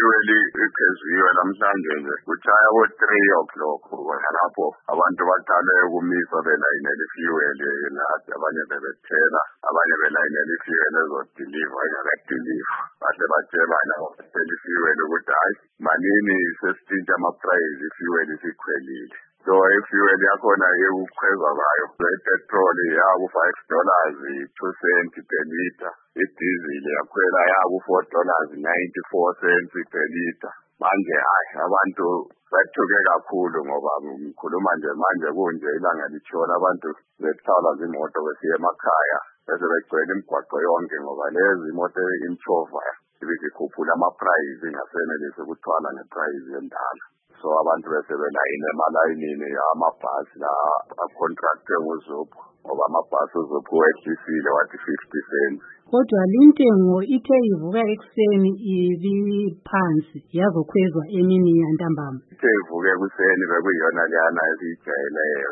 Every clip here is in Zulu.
i-fuel iphezulu namhlanje nje kutshaya bo-3 o'clock khona lapho abantu baqale ukumisa belayinela i-fuel nathi abanye bebethela abanye belayinela i-fuel ezodiliva ingakadiliva bahle batshelana batshela i-fuel ukuthi hayi manini sesitshintsha ama-price i-fuel isikhwelile. So i-fuel yakhona yekukhweza bayo ipetrol yaku $5 2 cents per litre, idizili yakhwela yaku $4.94 per litre. Manje hayi abantu bathuke kakhulu ngoba ngikhuluma nje manje kunje ilanga litshona abantu bethwala izimoto besiya emakhaya bese begcwele imigwaqo yonke ngoba lezi imoto imchova ibizikhuphula ama-price ingasenelisi ukuthwala nge-price endala. So abantu bese belayine emalayinini amabhasi la acontractwe nguZuphu ngoba amabhasi uZuphu wehlisile wathi 50 cents. Kodwa lintengo ithe ivuka ekuseni ibiphansi yazokhwezwa emini yantambama. Ithe ivuka ekuseni bekuyiyona leyana esiyijayeleyo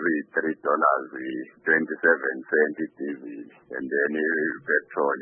$3.27 idizili and then ipetrol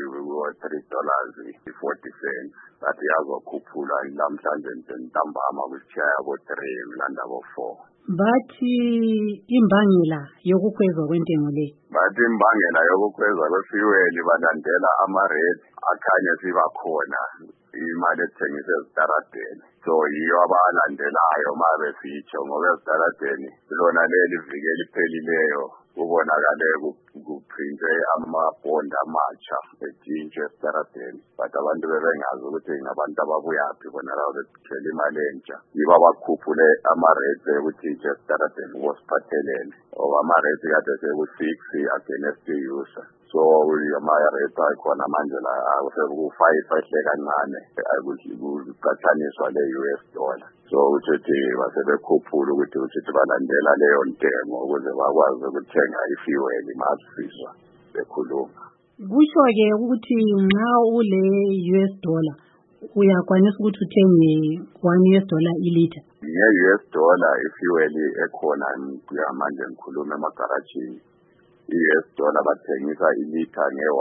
$3.40. Bathi yazokhuphula namhlanje ntambama kushaya bo-3 kulanda bo-4. Bathi imbangela yokukhwezwa kwentengo le. Bathi imbangela yokukhwezwa kwe-fuel balandela ama-rate akhanya siba khona imali ethengisa ezitaradeni. So yiyo abalandelayo mabesitsho ngoba ezitaradeni lona leli viki eliphelileyo kubonakale kuphrinze amabhondi amatsha etshintshwe esitaradeni. But abantu bebengazi ukuthi ngabantu ababuyaphi bona labo bethela imali entsha. Yibo abakhuphule ama-rate ekutshintsha esitaradeni kubosiphathelene. Ngoba ama-rate kade seku-6 against the-user. So ama-rate akhona manje la sekuku-5 ehle kancane kuqathaniswa le-US dollar. So uthi basebekhuphula ukuthi balandela leyo ntengo ukuze bakwazi ukuthenga i-fuel masiswa bekhuluma. Kusho-ke ukuthi nxa ule US dollar uyakwanisa ukuthi uthenge $1 ilitha. Nge-US dollar i-fuel ekhona manje ngikhuluma emagarajini. I-US dollar bathengisa ilitha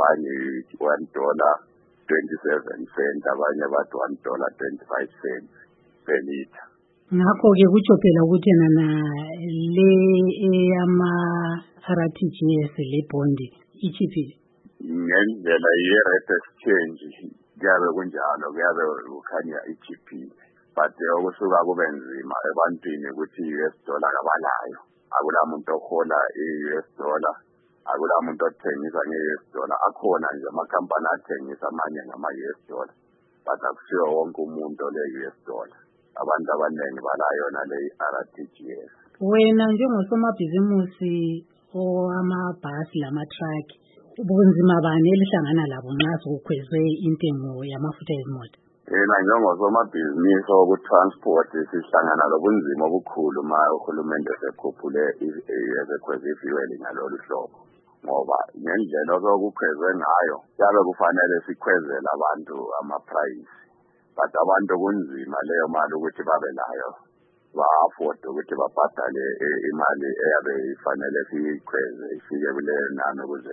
$1.27 abanye bathi $1.25 per litre. Ngakho-ke kutsho phela ukuthi na le eyama-RTGS le bondi ichiphile. Ngendlela ye-rate exchange kuyabe kunjalo kuyabe kukhanya ichiphile. But okusuka kube nzima ebantwini ukuthi i-US dollar kabalayo. Akulamuntu ohola i-US dollar. Akulamuntu othengisa nge-US dollar. Akhona nje amakhampani athengisa amanye ngama-US dollar. But akusiyo wonke umuntu ole-US dollar. Abantu abaningi balayona le RTGS. Wena njengosomabhizimusi amabhasi lama-truck ubunzima bani elihlangana labo nxa sokukhwezwe intengo yamafutha ezimoto? Yena njengosomabhizinisi okutransport sihlangana lobunzima obukhulu ma uhulumende sekhuphule ezekhweza i-fuel ngalolu hlobo. Ngoba ngendlela okukhwezwe ngayo yabe kufanele sikhwezele abantu ama-price. But abantu kunzima leyo mali ukuthi babe nayo ba-afford ukuthi babhadale imali eyabe ifanele siyikhweze ifike kuleyo nani ukuze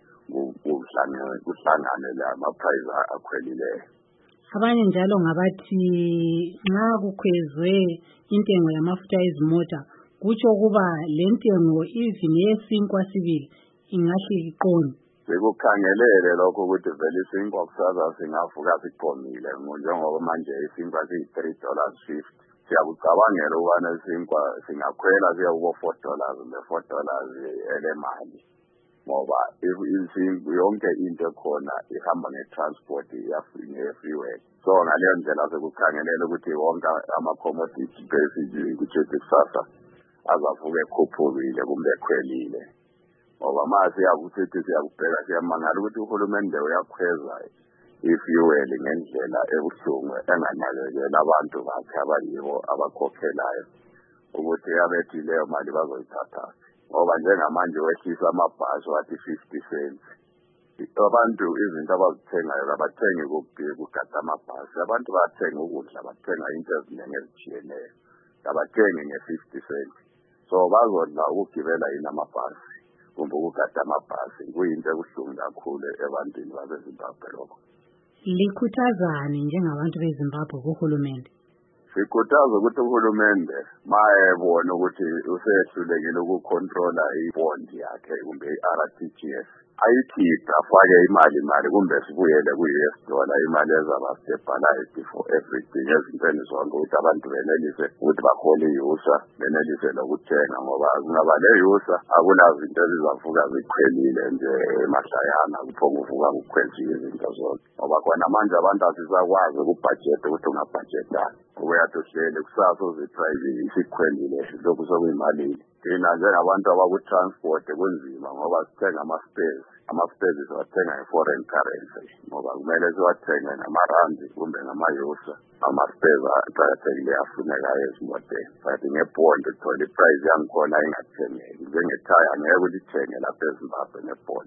kuhlangane ama-price akhwelileyo. Abanye njalo ngabathi nxa kukhwezwe intengo yamafutha ezimota kutsho kuba le ntengo even yesinkwa sibili ingahle iqonde. Sikukhangelele lokho ukuthi vele isinkwa kusaza singavuka siqomile njengoba manje isinkwa siyi$3.50. Siyakucabangela ukubana isinkwa singakhwela siya kubo $4 $4 elemali. Ngoba yonke into ekhona ihamba nge-transport nge-fuel. So ngaleyo ndlela sikukhangelela ukuthi wonke ama-commodity basic ukuthi kusasa azavuka ekhuphukile kumbe ekhwelile. Ngoba mase yakuthi siyakubheka siyamangala ukuthi uhulumende uyakhweza i-fuel ngendlela ebuhlungu enganakekela abantu bakhe abayibo abakhokhelayo ukuthi abethi leyo mali bazoyithatha. Ngoba njengamanje wehlisa amabhasi wathi 50 cents. Abantu izinto abazithengayo abathengi kugada amabhasi. Abantu bathenga ukudla, bathenga into eziningi ezitshiyeneyo. Abathengi nge-50 cents. So bazodla ukugibela yini amabhasi kumbe ukugada amabhasi. Kuyinto ebuhlungu kakhulu ebantwini baseZimbabwe lokho. Likhuthazani njengabantu beZimbabwe kuhulumende? Sikhuthaza ukuthi uhulumende mayebona ukuthi usehlulekile ukukontrola ibond yakhe kumbe i-RTGS ayikhiphe afake imali kumbe sibuyele ku-US dollar imali ezaba stabilized for everything ezintweni zonke ukuthi abantu benelise ukuthi bahole i-USA benelise lokuthenga ngoba kungaba le-USA akunazinto ezizavuka ziqhelile nje emahlayana kuphonguvuka kukhwenziwe izinto zonke ngoba khona manje abantu asisakwazi ukubhajetha ukuthi ungabhajetani uyathi uhleli kusasa uziprivate isikhwelile lokhu sokuyimalini thina njengabantu abakutransport kunzima ngoba sithenga ama-spares siwathenga nge-foreign currency ngoba kumele siwathenge ngamarandi kumbe ngama-USA ama-spares aqakathekile afunekayo ezimoteni but ngebond uthola iprice yangikhona ingathengeki njengethaya angeke ulithenge lapha eZimbabwe ngebond